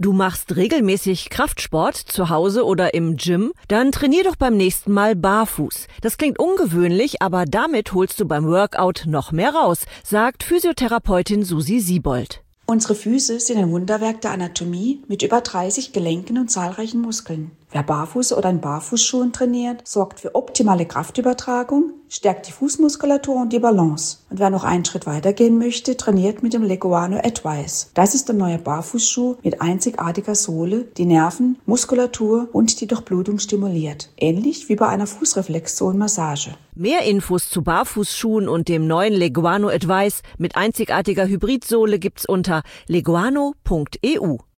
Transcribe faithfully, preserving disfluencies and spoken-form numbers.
Du machst regelmäßig Kraftsport zu Hause oder im Gym? Dann trainier doch beim nächsten Mal barfuß. Das klingt ungewöhnlich, aber damit holst du beim Workout noch mehr raus, sagt Physiotherapeutin Susi Siebold. Unsere Füße sind ein Wunderwerk der Anatomie mit über dreißig Gelenken und zahlreichen Muskeln. Wer barfuß oder in Barfußschuhen trainiert, sorgt für optimale Kraftübertragung, stärkt die Fußmuskulatur und die Balance. Und wer noch einen Schritt weitergehen möchte, trainiert mit dem Leguano Advice. Das ist ein neuer Barfußschuh mit einzigartiger Sohle, die Nerven, Muskulatur und die Durchblutung stimuliert. Ähnlich wie bei einer Fußreflexzonenmassage. Mehr Infos zu Barfußschuhen und dem neuen Leguano Advice mit einzigartiger Hybridsohle gibt's unter leguano punkt e u.